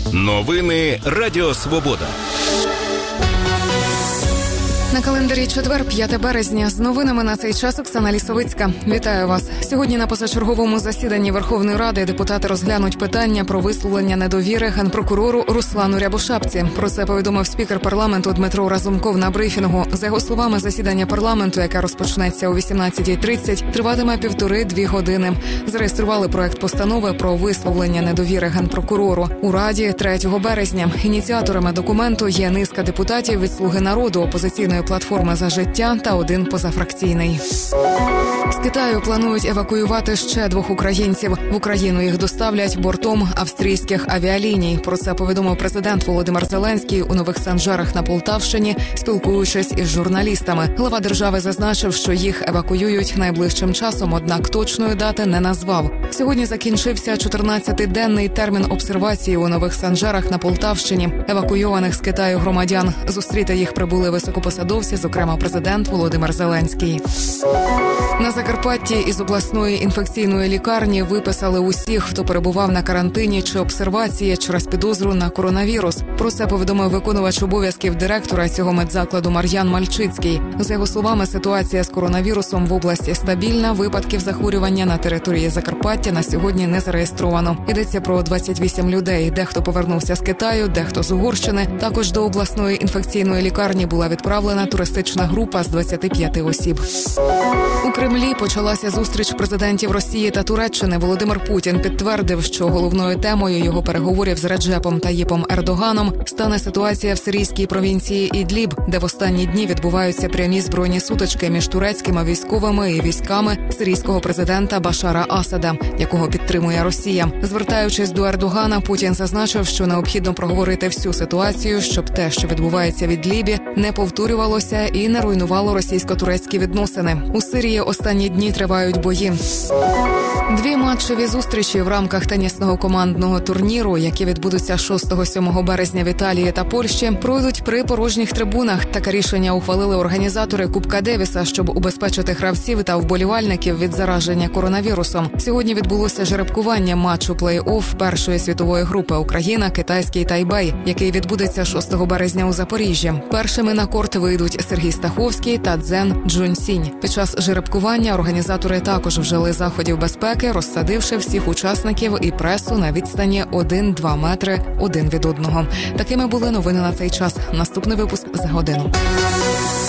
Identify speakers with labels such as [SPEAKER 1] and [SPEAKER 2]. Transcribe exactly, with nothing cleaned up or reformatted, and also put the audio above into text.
[SPEAKER 1] Новини Радіо Свобода.
[SPEAKER 2] На календарі четвер, п'яте березня. З новинами на цей час Оксана Лісовицька. Вітаю вас. Сьогодні на позачерговому засіданні Верховної Ради депутати розглянуть питання про висловлення недовіри генпрокурору Руслану Рябошапці. Про це повідомив спікер парламенту Дмитро Разумков на брифінгу. За його словами, засідання парламенту, яке розпочнеться о вісімнадцятій тридцять, триватиме півтори-дві години. Зареєстрували проект постанови про висловлення недовіри генпрокурору у Раді третього березня. Ініціаторами документу є низка депутатів від «Слуги народу», опозиційної платформи «За життя» та один позафракційний. З Китаю планують евакуювати ще двох українців. В Україну їх доставлять бортом австрійських авіаліній. Про це повідомив президент Володимир Зеленський у Нових Санжарах на Полтавщині, спілкуючись із журналістами. Глава держави зазначив, що їх евакуюють найближчим часом, однак точної дати не назвав. Сьогодні закінчився чотирнадцятиденний термін обсервації у Нових Санжарах на Полтавщині. Евакуйованих з Китаю громадян зустріти їх прибули високопосадовці, зокрема президент Володимир Зеленський. На Закарпатті із обласної інфекційної лікарні виписали усіх, хто перебував на карантині чи обсервації через підозру на коронавірус. Про це повідомив виконувач обов'язків директора цього медзакладу Мар'ян Мальчицький. За його словами, ситуація з коронавірусом в області стабільна, випадків захворювання на території Закарпаття на сьогодні не зареєстровано. Йдеться про двадцять вісім людей. Дехто повернувся з Китаю, дехто з Угорщини. Також до обласної інфекційної лікарні була відправлена туристична група з двадцяти п'яти осіб. У Кремлі почалася зустріч президентів Росії та Туреччини. Володимир Путін підтвердив, що головною темою його переговорів з Реджепом Таїпом Ердоганом стане ситуація в сирійській провінції Ідліб, де в останні дні відбуваються прямі збройні сутички між турецькими військовими і військами сирійського президента Башара Асада, якого підтримує Росія. Звертаючись до Ердогана, Путін зазначив, що необхідно проговорити всю ситуацію, щоб те, що відбувається в Ідлібі, не повторювалося і не руйнувало російсько-турецькі відносини. У Сирії останні дні тривають бої. Дві матчеві зустрічі в рамках тенісного командного турніру, які відбудуться шостого-сьомого березня в Італії та Польщі, пройдуть при порожніх трибунах. Таке рішення ухвалили організатори Кубка Девіса, щоб убезпечити гравців та вболівальників від зараження коронавірусом. Сьогодні відбулося жеребкування матчу плей-офф першої світової групи Україна, Китайський Тайбей, який відбудеться шостого березня у Запоріжжі. Першими на корт вийдуть Сергій Стаховський та Цзен Джунсінь. Під час жеребкування організатори також вжили заходів безпеки, розсадивши всіх учасників і пресу на відстані один-два метри один від одного. Такими були новини на цей час. Наступний випуск за годину.